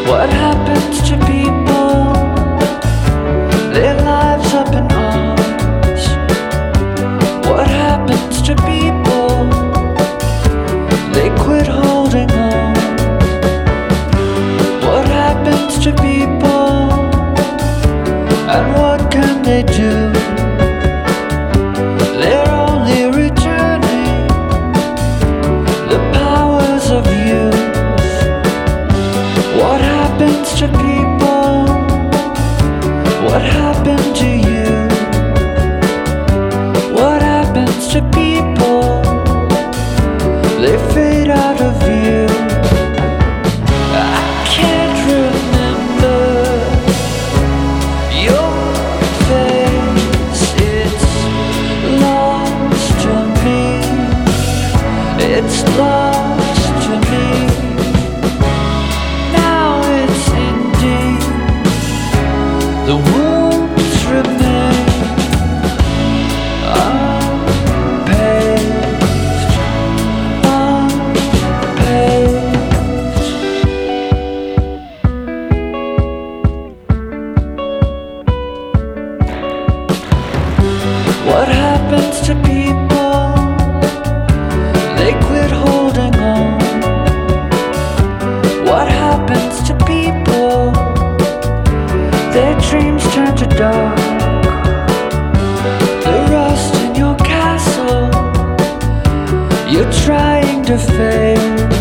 What happens to people? Their lives up in arms. What happens to people? They quit holding on. What happens to people? And what can they do? They're only returning the powers of youth. What happens to people? What happened to you? What happens to people? They fade out of view. I can't remember your face. It's lost to me. It's lost to me. Now it's ending. The wounds remain unpaved, unpaved. What happens to people? They quit holding on. What happens to people? Their dreams turn to dark. The rust in your castle, you're trying to fade.